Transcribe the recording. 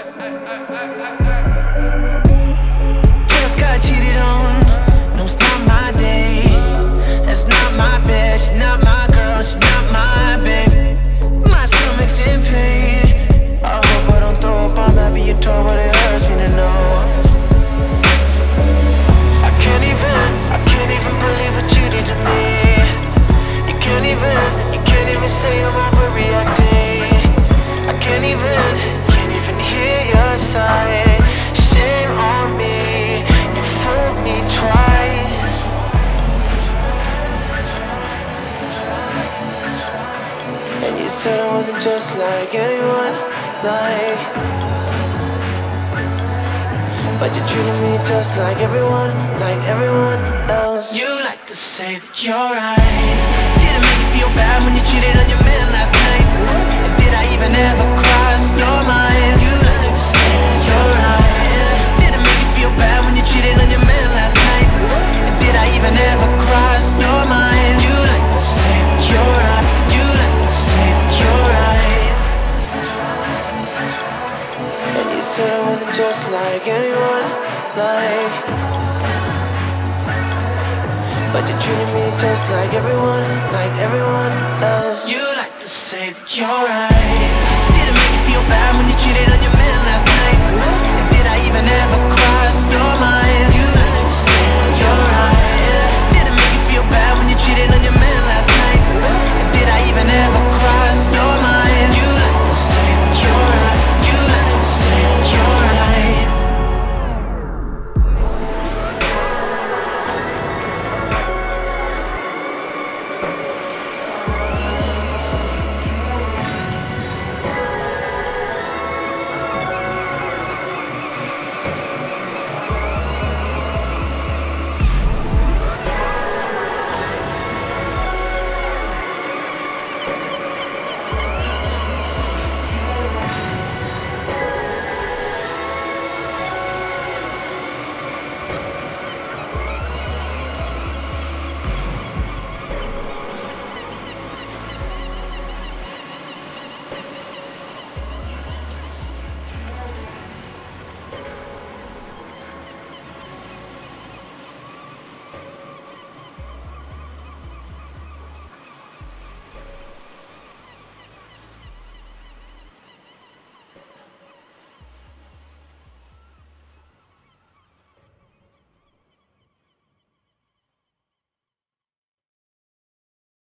Just got cheated on. No, it's not my day. That's not my bed. She's not my girl. She's not my babe. My stomach's in pain. I hope I don't throw up. I'm happy you told, but it hurts me to know. I can't even believe what you did to me. You can't even say I'm overreacting. I can't even hear your side. Shame on me, you fooled me twice. And you said I wasn't just like anyone, but you treated me just like everyone else. You like to say that you're right. Did it make you feel bad when you cheated on your man last night? And did I even ever cross your mind? You like to say that you're right. Did it make you feel bad when you cheated on your man last night? And did I even ever cross your mind? You like to say that you're right. You like to say that you're right. And you said I wasn't just like anyone, but you treated me just like everyone else. You like to say that you're right.